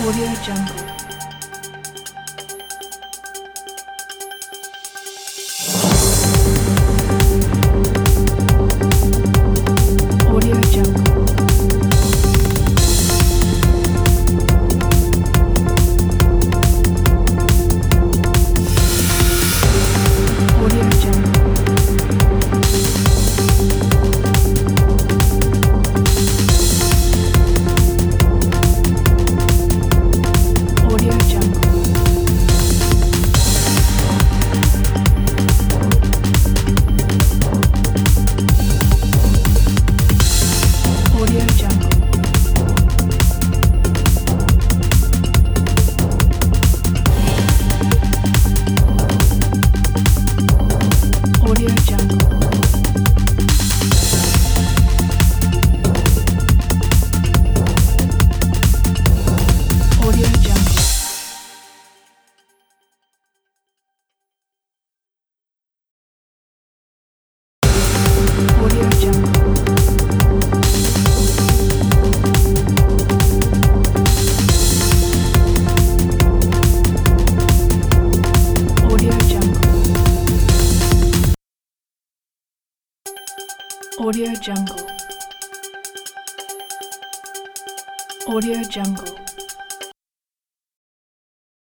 Audio Jungle. Audio Jungle. Audio Jungle. Audio Jungle. Audio Jungle. Audio Jungle. Audio Jungle. Audio Jungle. Audio Jungle. Audio Jungle. Audio Jungle.